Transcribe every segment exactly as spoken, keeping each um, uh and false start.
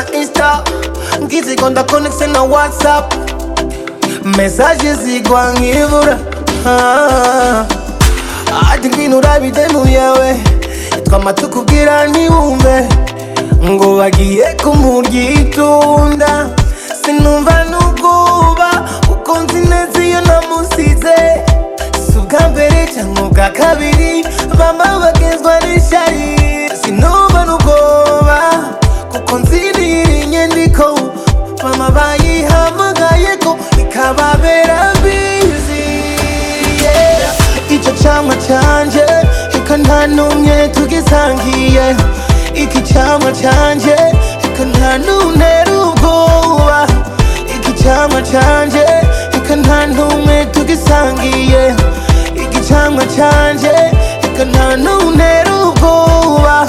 na Insta, ngizikonda connect na WhatsApp, messages zigwa nk'ibura. ah. Ati ngwino urabide mu yawe, twama tukubwira ntiwumve, ngo bagiye kumuryitunda. Sinumva n'ubwoba kuko nzi neza iyo namusize, si ubwa mbere cyangwa ubwa kabiri bama bagezwa n'ishyari. Sinumva n'ubwoba kuko nzi n'iri nyandiko mama bayihamagaye ko ikababera busy. yeah. Icyo cyamwa cyanje eka nta n'umwe tugisangiye, iki cyamwa cyanje eka nta n'untera ubwoba, iki cyamwa cyanje eka nta n'umwe tugisangiye, iki cyamwa cyanje eka nta n'untera ubwoba.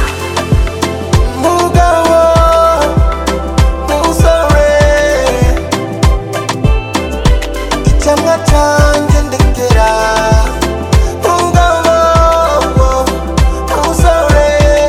Mugabo musore, icyamwa cyanje ndekera. Mugabo musore,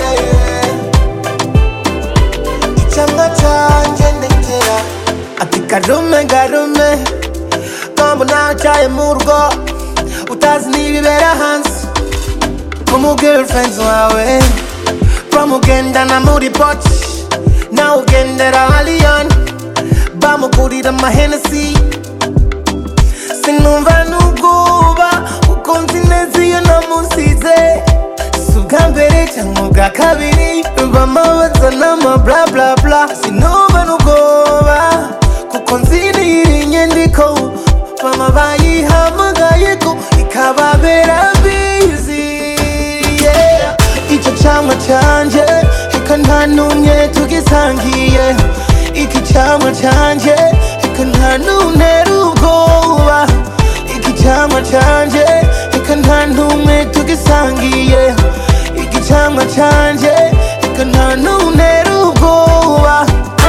icyamwa cyanje ndekera. Ati karume karume, kambo nacaye mu rugo utazi n'ibibera hanze, ko mu girlfriends wawe bamugendana muri poch, nawe ugendera Allion bamugurira ama Hennessy. Sinumva n'ubwoba kuko nzi neza iyo namusize, si ubwa mbere cyangwa ubwa kabiri bama bazana ama bla bla bla. Sinumva n'ubwoba kuko nzi n'iri nyandiko mama bayihamagaye ko ikababera busy. yeah. Icyo cyamwa cyanje eka nta n'umwe tugisangiye, iki cyamwa cyanje eka nta n'untera ubwoba, iki cyamwa cyanje eka nta n'umwe tugisangiye, iki cyamwa cyanje eka nta n'untera ubwoba.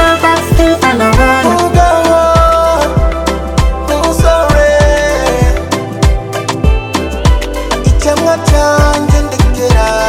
Mugabo musore, icyamwa cyanje ndekera.